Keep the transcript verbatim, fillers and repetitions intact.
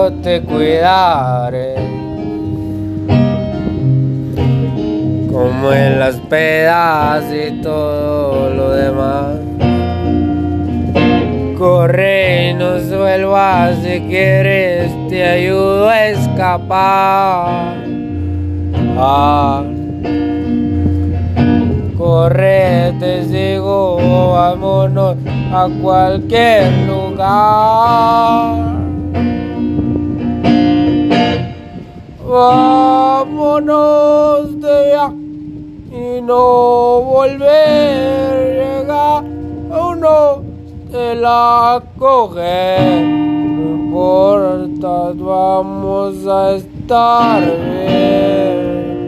yo te cuidaré, como en las pedas y todo lo demás. Corre y no vuelvas, si quieres te ayudo a escapar. Ah, corre, te sigo, vámonos a cualquier lugar. Vámonos de viaje y no volver, llega uno de la coger. No importa, vamos a estar bien.